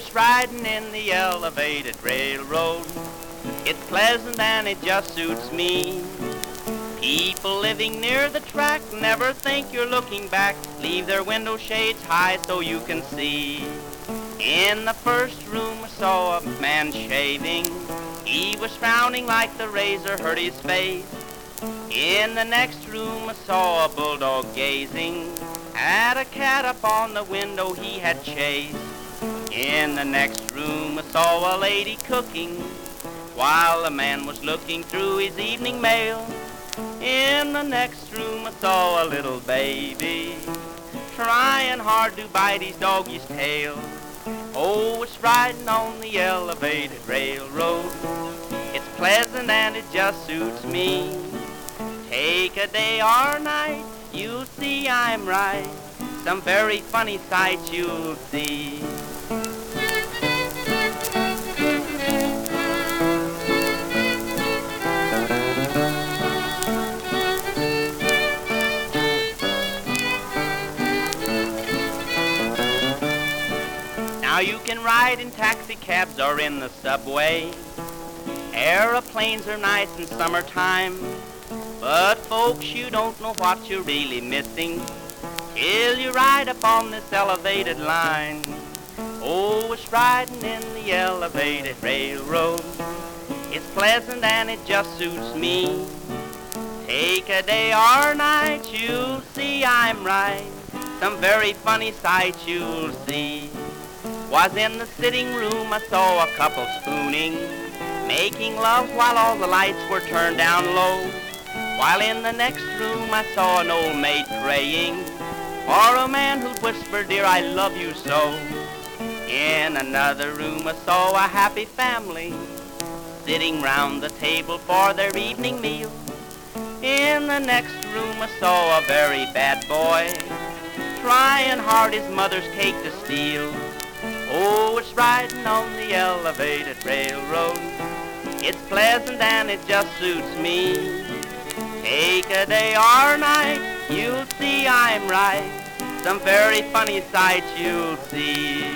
it's riding in the elevated railroad. It's pleasant and it just suits me. People living near the track never think you're looking back. Leave their window shades high so you can see. In the first room I saw a man shaving. He was frowning like the razor hurt his face. In the next room I saw a bulldog gazing at a cat up on the window he had chased. In the next room I saw a lady cooking while the man was looking through his evening mail. In the next room I saw a little baby trying hard to bite his doggy's tail. Oh, it's riding on the elevated railroad. It's pleasant and it just suits me. Take a day or night, you'll see I'm right. Some very funny sights you'll see. Now you can ride in taxi cabs or in the subway. Aeroplanes are nice in summertime. But folks, you don't know what you're really missing till you ride up on this elevated line. Oh, it's riding in the elevated railroad. It's pleasant and it just suits me. Take a day or night, you'll see I'm right. Some very funny sights you'll see. Was in the sitting room, I saw a couple spooning, making love while all the lights were turned down low. While in the next room I saw an old maid praying for a man who'd whisper, "Dear, I love you so." In another room I saw a happy family sitting round the table for their evening meal. In the next room I saw a very bad boy trying hard his mother's cake to steal. Oh, it's riding on the elevated railroad. It's pleasant and it just suits me. Take a day or night, you'll see I'm right. Some very funny sights you'll see.